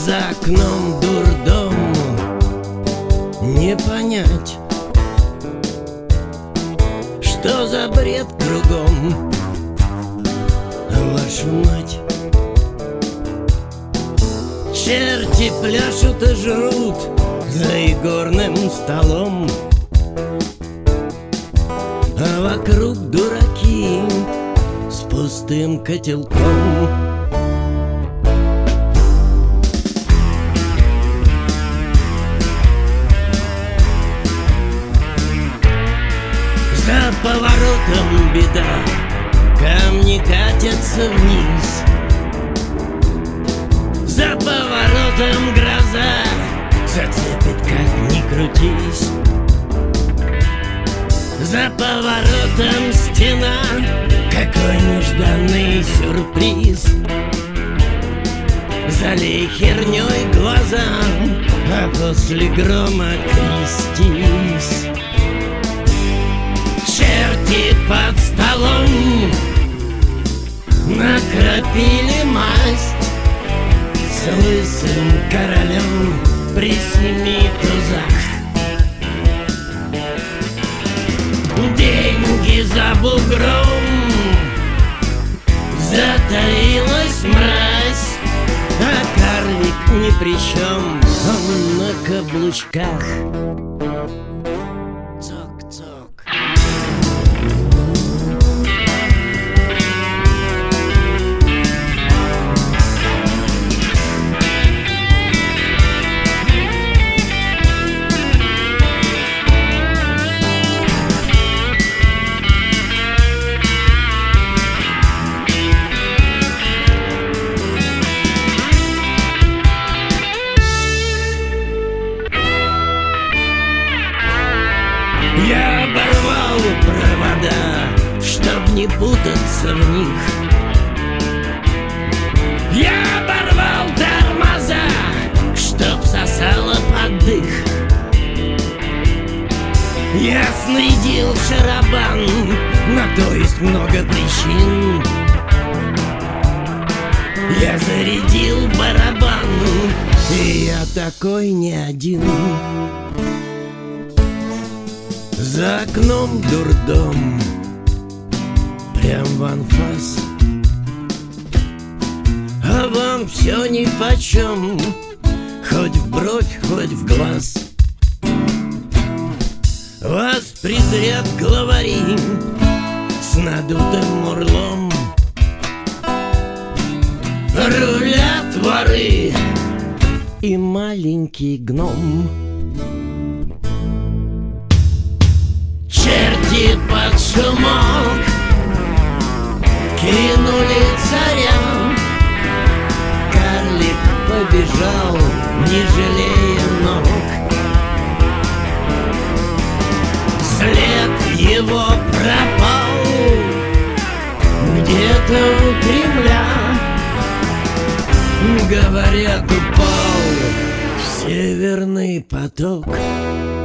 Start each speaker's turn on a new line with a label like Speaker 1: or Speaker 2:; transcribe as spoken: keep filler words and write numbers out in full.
Speaker 1: За окном дурдом, не понять, что за бред кругом, вашу мать. Черти пляшут и жрут за игорным столом, а вокруг дураки с пустым котелком. За поворотом беда, камни катятся вниз. За поворотом гроза, зацепит, как ни крутись. За поворотом стена, какой нежданный сюрприз. Залей херней глаза, а после грома крестись. Черти под столом накропили масть с лысым королем при семи тузах. Деньги за бугром, затаилась мразь, а карлик ни при чем, он на каблучках. Цок-цок. Я оборвал провода, чтоб не путаться в них. Я оборвал тормоза, чтоб сосало под дых. Я снарядил шарабан, на то есть много причин. Я зарядил барабан, и я такой не один. За окном дурдом, прям в анфас, а вам все нипочем, хоть в бровь, хоть в глаз. Вас презрят главари с надутым мурлом, рулят воры и маленький гном. Черти под шумок кинули царя, карлик побежал, не жалея ног. След его пропал где-то у Кремля, говорят, упал в Северный поток.